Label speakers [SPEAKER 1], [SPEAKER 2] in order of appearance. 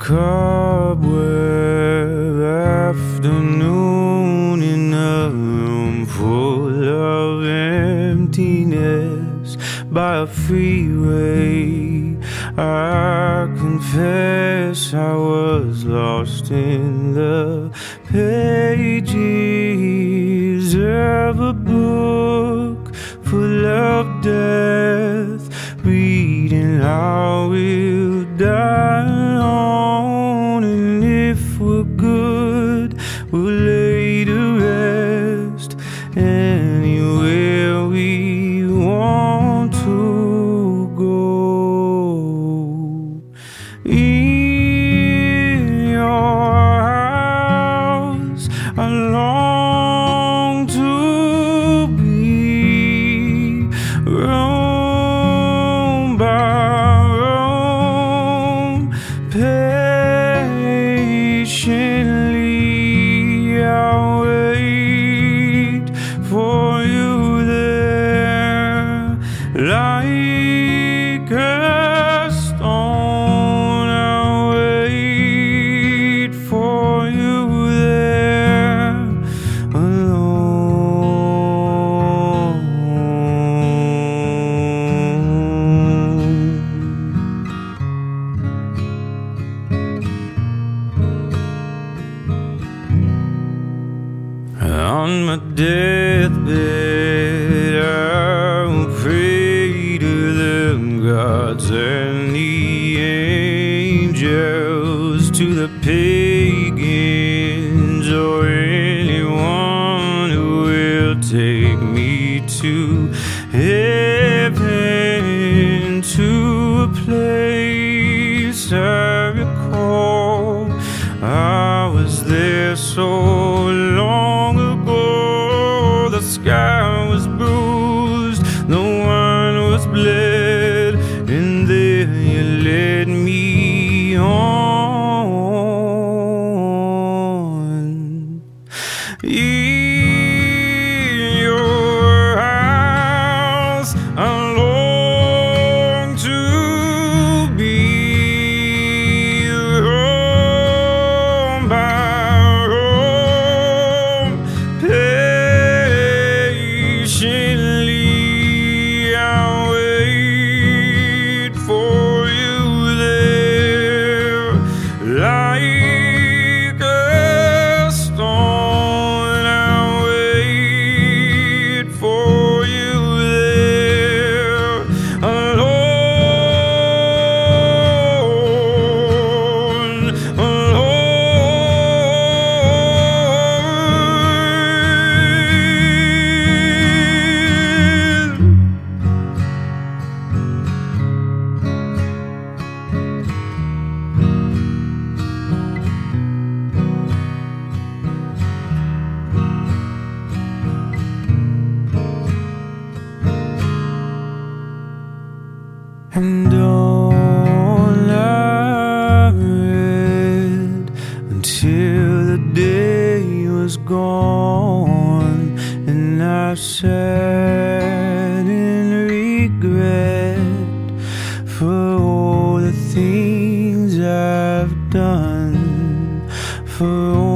[SPEAKER 1] cobweb afternoon in a room full of emptiness by a freeway. I confess I was lost in the pages of a book full of death, reading how we'll die alone, and if we're good, we'll lay to rest anywhere we want to go. In your house, I long to be roam by roam, patiently I'll wait for you there, like a stone. I'll wait for you there alone. On my deathbed, I will pray to the gods and the angels, to the pagans, or anyone who will take me to heaven, to a place I recall. I was there so long ago. The sky was bruised, the wine was bled, and there you led me on. In your house, I long to be roam by roam, patiently I'll wait for you there, like a stone. I'll wait for you there alone, alone. And all I read until the day was gone, and I sat in regret for all the things I've done, for